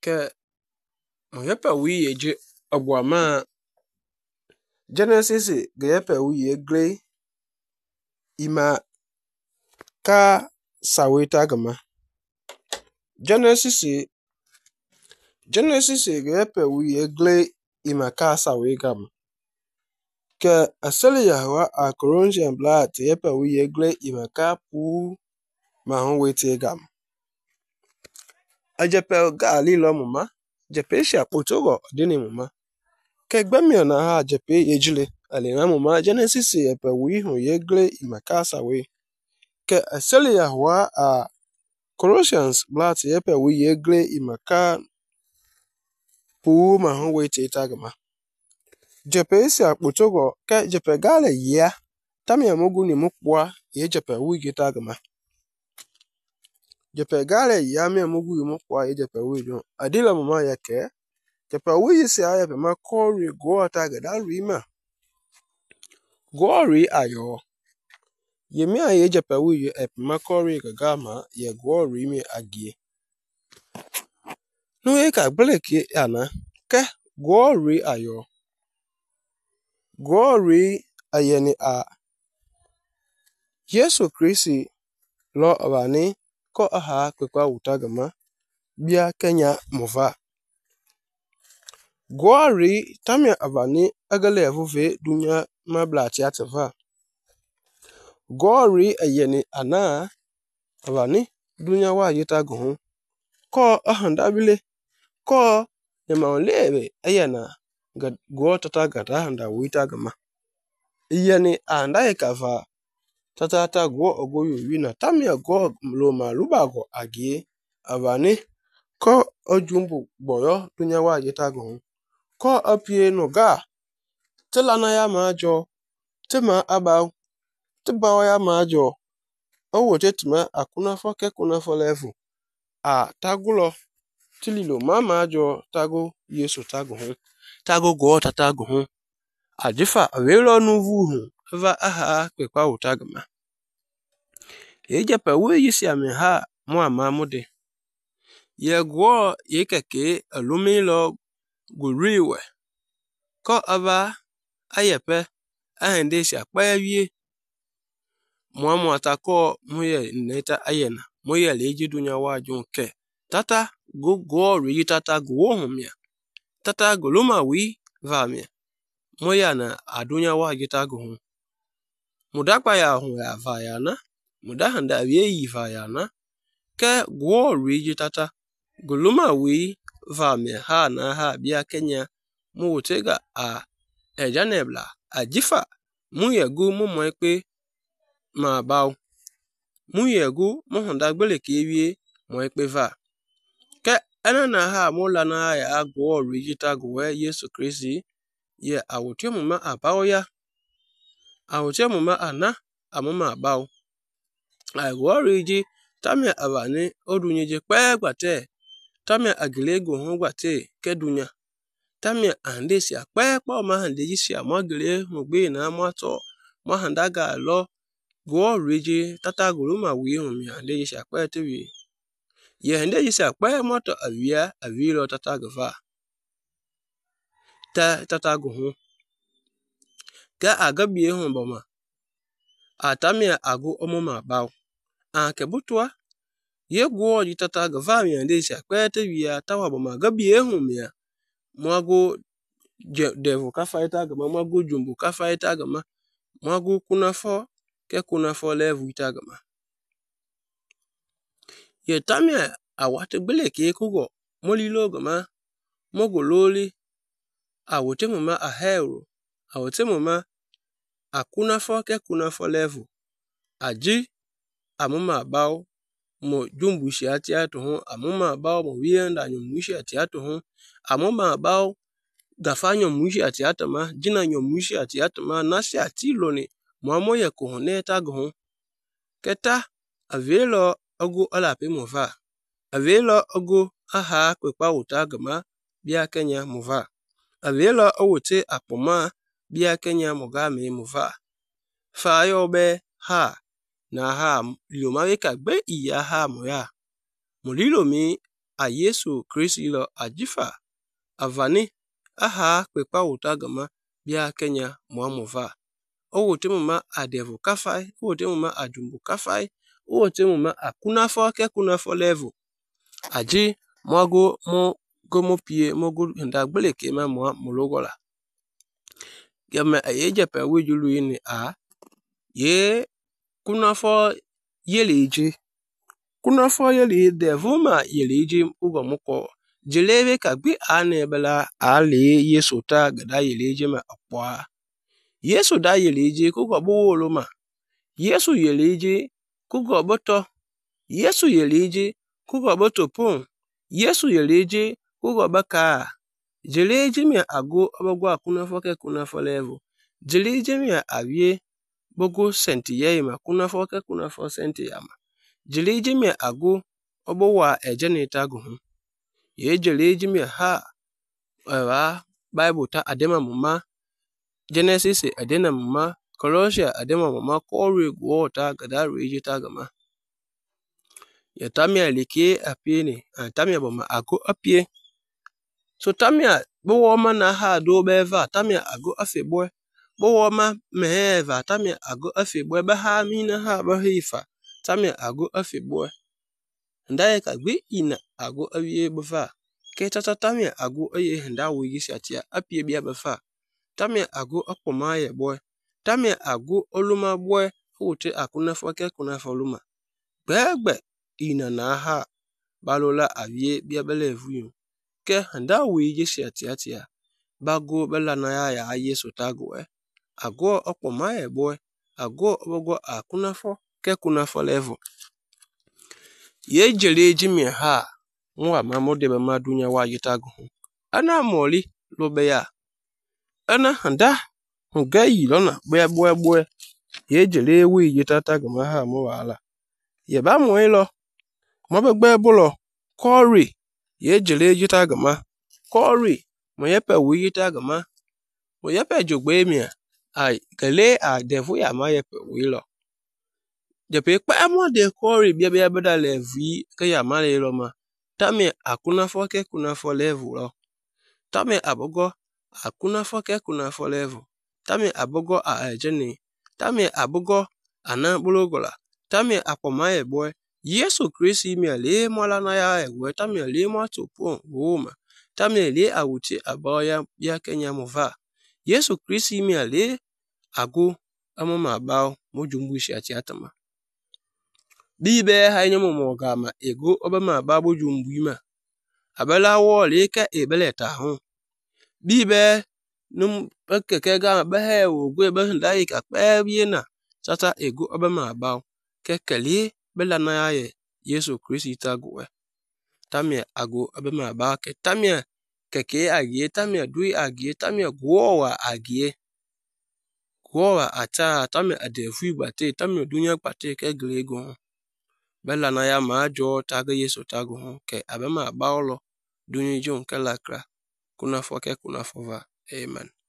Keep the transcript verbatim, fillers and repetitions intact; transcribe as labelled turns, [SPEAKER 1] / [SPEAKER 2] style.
[SPEAKER 1] ke moyepe wi yeje ogwama Genesis geyepe wi yegle ima ka sawita gama Genesis Genesis geyepe wi yegle ima ka sawigam ke asali yahwa a Corinthian blood yepe wi yegle ima ka pu ma hon wete gam ajepe ga lilo muma jepe shi apotogo dini muma ke gbemi na ha jepe yejile alina muma Genesis yepe wi hon yegle ima ka sawi ke asali yahwa a Colossians blood yepe wi yegle ima ka pu ma hon wete tagama jepe si apotogo ke jepe gale ya tami amogu ni mukwa ye jepe wi gitagama jepe gale ya mi amogu ni mukwa ye jepe wi jo adila mama yake jepe wi si ayepe makori go tagada rima gori ayo yemi aye jepe wi epe makori gagama ye gori mi agie no e ka bleki ana ke gori ayo gori ayeni a Yesu Kristi lo abani ko aha kwekwa utagama bia Kenya mova gori tamia abani agale vuve dunya mablati atava gori ayeni ana abani dunya wa yita gun ko ahanda bile ko yema lebe ayana gad go tata gada handa wita gama iyani anda ekava tata ta go ogoyo wina tamia go lo maluba go agie abani ko ojumbu boyo dunya wa yita gun ko apie no ga tilana ya majo tima aba tiba ya majo owo tetma akuna fo ke kuna fo level a tagulo tililo mama ajo tago Yesu tago hu tago go tata go hu ajifa welo nuvu hu va aha kwekwa utagama ejepe we yisi ame ha mo ama mude ye gwo ye keke alumilo guriwe ko aba ayepe ahende si apawie mo mo atako moye neta ayena moye leji dunya wa junke tata go go ri tata go humia tata goluma wi vamia moya na adunya wa gita go hu mudakpa ya hu ya vayana mudahanda wie yi vayana ke go ri tata goluma wi vamia ha na ha bia Kenya mu wotega a ejanebla ajifa mu yegu mu mo pe ma baw mu yegu mu handa gbele ke wie mo pe va ke ana na ha mu la na ya go rigita go Yesu Kristi ye awote muma abaw ya awote muma ana amuma abaw ai go rigi tamia abani odunyeje pe gbate tamia agilego hu gbate ke dunya tamia ande si ape po ma hande yi si amagile mu gbe na moto mo handa ga lo go rigi tata guruma wi hu mi ande yi si ape tewi ye hande yi si ape moto awia awilo tata gva ta tata go hu ka agabie hu boma atamia agu omuma baw an ke butwa ye go yi tata gva mi ande si ape tewi tawa boma gabie hu mi mwago devu ka fighta gama mwago jumbu ka fighta gama mwago kuna fo ke kuna fo levu ita gama ye tamia awate gbele ke kugo molilo gama mogololi awote mama ahero awote mama akuna fo ke kuna fo level aji amuma baw mo jumbu shi ati ato hu amuma baw mo wienda nyo mushi ati ato hu amuma baw gafanyo mushi ati atama jina nyo mushi ati atama nasi ati loni mo amoye ko ne tago hu keta avelo ogu ala pe mova avelo ogu aha kwekwa utagama bia Kenya mova avelo owote apoma bia Kenya mogame mova fa yo be ha na ha lilo mawe ka gbe iya ha mo ya mo lilo mi a Yesu Kristi lo ajifa avani aha kpekpa wuta gama bia Kenya muamuva owote muma adevu kafai owote muma ajumbu kafai owote muma akunafo ke kunafo level aji mogo mo gomo pie mogo ndagbele ke ma mo mulogola gama ayeje pe wejulu ini a ye kunafo yeleje kunafo yele devuma yeleje ugo muko jelebe kagbi ane bela ale Yesu ta gada yeleje ma akwa Yesu da yeleje kugo buwolo ma Yesu yeleje kugo boto Yesu yeleje kugo boto pon Yesu yeleje kugo baka jeleje mi ago obogwa kunafo ke kunafo level jeleje mi avie bogo senti ye ma kunafo ke kunafo senti yama jeleje mi ago obowa ejenita go hu ye jeleje mi ha wa Bible ta adema muma Genesis adena muma Colossians adema muma kore go ta gada reje ta gama ya tamia like apieni tamia boma ago apie so tamia bo ma na ha do beva tamia ago afeboy bo ma meheva tamia ago afeboy ba ha mi na ha ba hifa tamia ago afeboy ndaye ka gbe ina ago awie bova ke tata tamia ago aye nda wo yisi atia apie bia befa tamia ago akpoma ye boy tamia ago oluma boy ote akunafo ke kunafo luma gbegbe ina na ha balola avie bia belevu ke nda wo yisi atia atia bago bela na ya ya Yesu tago e ago akpoma ye boy ago ogo akunafo ke kunafo level ye jeleji mi ha nwa mamode be madunya wa yitago ana moli lobe ya ana handa ngai lona boy boy boy ye jele wi yitata gama ha mo wala ye ba mo ilo mo be gbe bulo kori ye jele yita gama kori mo ye pe wi yita gama mo ye pe jogbe mi ai kele a devu ya ma ye pe wi lo je pe pa mo de kori bia bia beda levi ke ya ma le lo ma tami akunafo ke kunafo level lo tami abogo akunafo ke kunafo level tami abogo a ejeni tami abogo ana bulogola tami akpomaye boy Yesu Kristi mi ale mola na ya ewe tami ale mo topon woma tami ale awuti aboya ya Kenya mova Yesu Kristi mi ale ago amoma bawo mojumbu shi ati atama bibe ha nyomo mogama ego obama babo jumbu ima abala wo leke ebeleta hu bibe num keke ga ba he wo gwe ba ndai ka pe biena tata ego obama bawo kekeli bela na ya Yesu Kristi tago tamia ago obama ba ke tamia keke agie tamia dui agie tamia gwowa agie gwowa ata tamia adefu bate tamia dunya pate ke glego bela na ya ma jo tago Yesu tago ke abama ba olo dunya jo nke lakra kuna fo ke kuna fo va amen.